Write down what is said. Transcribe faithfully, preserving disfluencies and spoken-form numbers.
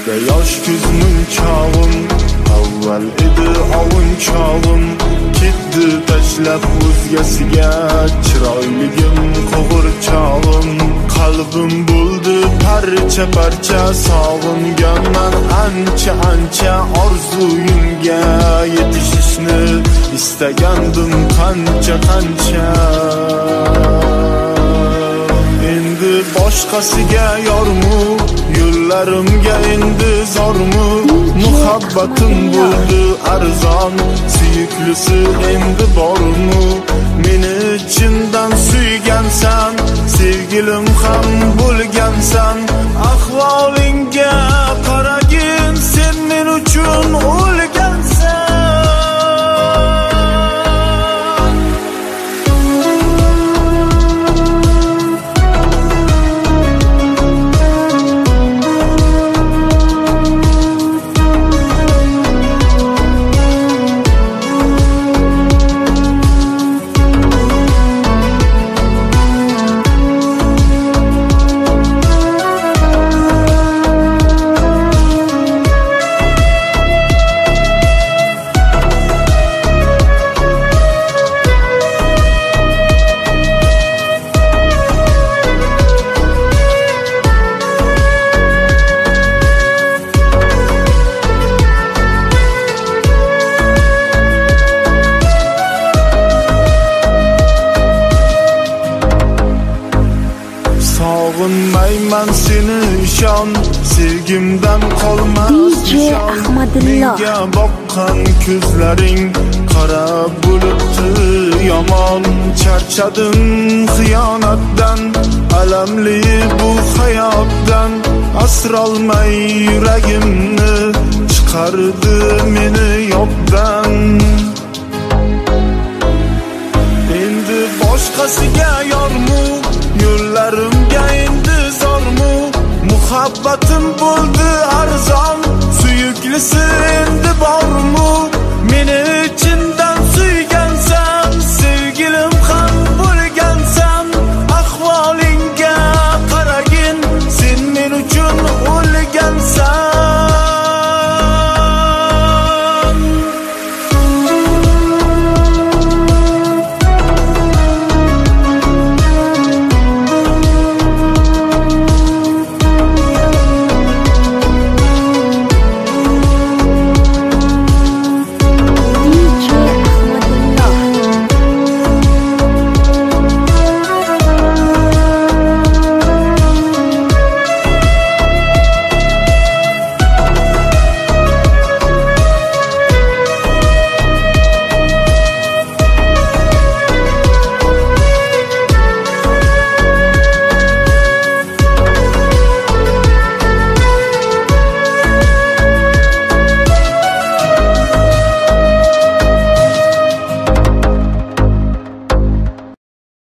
Esda yosh kuzning chog'im, avval edi ovun chog'im, ketdi tashlab o'zgasiga chiroyligim qo'g'ir chog'im. Qalbim bo'ldi parcha parcha, sog'inganman ancha ancha, orzuyimga yetishishni istagandim qancha qancha. Endi boshqasiga yormu, yo'llarimga endi zormu, muhabbatim bo'ldi arzon, suyuklisi endi bormu. Meni chindan suygansan, sevgilim ham bo'lgansan, ahvolingga qaragin, sen men uchun o'lgansan. Sog'inmayman seni ishon, sevgimdan qolmas nishon. Menga boqqan ko'zlaring qarab bo'libdi yomon. Charchadim xiyonatdan, alamli bu hayotdan, asrolmay yuragimni chiqardi meni yo'q